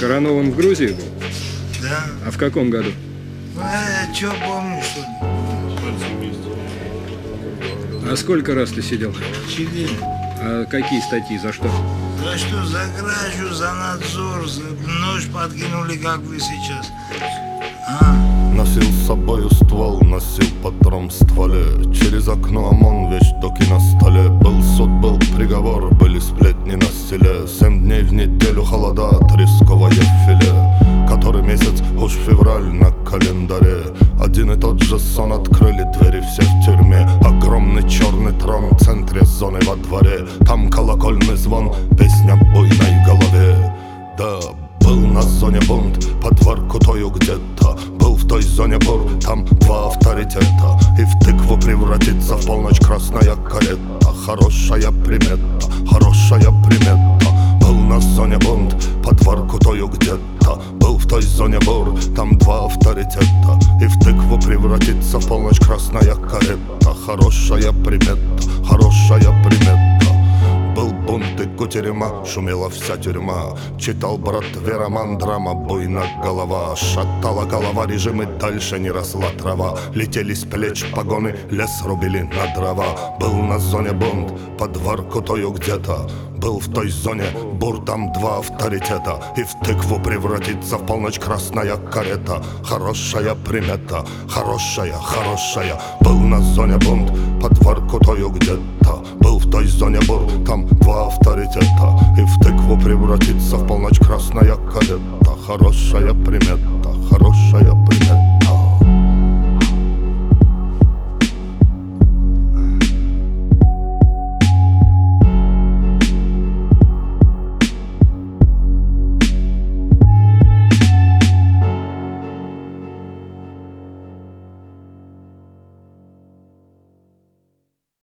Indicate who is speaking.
Speaker 1: Коронован в Грузии был?
Speaker 2: Да.
Speaker 1: А в каком году?
Speaker 2: Ну, я чё помню, что ли?
Speaker 1: А сколько раз ты сидел?
Speaker 2: 4.
Speaker 1: А какие статьи, за что?
Speaker 2: За что? За кражу, за надзор, за нож подкинули, как вы сейчас.
Speaker 3: Носил с собою ствол, носил патрон в стволе. Через окно ОМОН, вещдоки на столе. Был суд, был приговор, были сплетни на селе. 7 дней в неделю холода, тресковое филе. Который месяц, уж февраль на календаре. Один и тот же сон, открыли двери, все в тюрьме. Огромный черный трон в центре зоны во дворе. Там колокольный звон, песня буйной голове. Да, был на зоне бунт, под Воркутою где-то. Был в той зоне бур, там 2 авторитета. И в тыкву превратится в полночь красная карета. Хорошая примета, хорошая примета. Был на зоне бунт, под Воркутою где-то. Был в той зоне бур, там 2 авторитета. И в тыкву превратится в полночь красная карета. Хорошая примета, хорошая примета. Был бунт и кутерьма, шумела вся тюрьма. Читал братве роман, драма, буйна голова. Шатала голова, режим и дальше не росла трава. Летели с плеч погоны, лес рубили на дрова. Был на зоне бунт, под Воркутою где-то. Был в той зоне бур, там 2 авторитета. И в тыкву превратится в полночь красная карета. Хорошая примета, хорошая, хорошая. Был на зоне бунт, под Воркутою где-то. Был в той зоне бур, там 2 авторитета. И в тыкву превратится в полночь красная карета. Хорошая примета, хорошая примета.